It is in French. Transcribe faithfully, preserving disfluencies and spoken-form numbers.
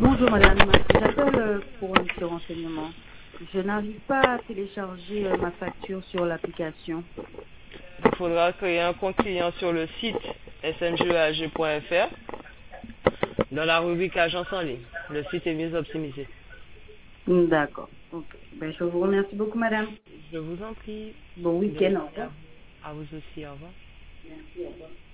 Bonjour madame, j'appelle euh, pour un petit renseignement. Je n'arrive pas à télécharger euh, ma facture sur l'application. Il faudra créer un compte client sur le site s n g e a g point f r dans la rubrique agence en ligne. Le site est mieux optimisé. Hmm, D'accord. Ok. Ben, je vous remercie beaucoup madame. Je vous en prie. Bon Bonne week-end, au journée à revoir. vous. À vous aussi, au revoir. Merci, au revoir.